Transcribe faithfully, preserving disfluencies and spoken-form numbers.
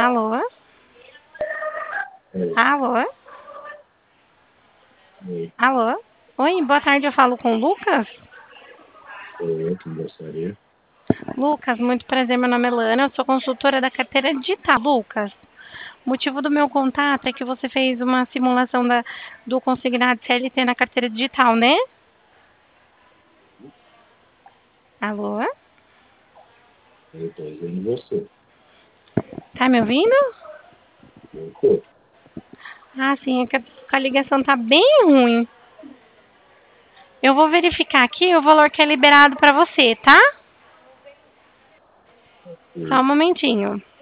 Alô? Oi. Alô? Oi. Alô? Oi, boa tarde, eu falo com o Lucas? Sou eu que gostaria. Lucas, muito prazer, meu nome é Lana, eu sou consultora da carteira digital. Lucas, o motivo do meu contato é que você fez uma simulação da, do consignado C L T na carteira digital, né? Alô? Eu tô ouvindo você. Tá me ouvindo? Eu tô. Ah, sim, é que a ligação tá bem ruim. Eu vou verificar aqui o valor que é liberado para você, tá? Só E um momentinho.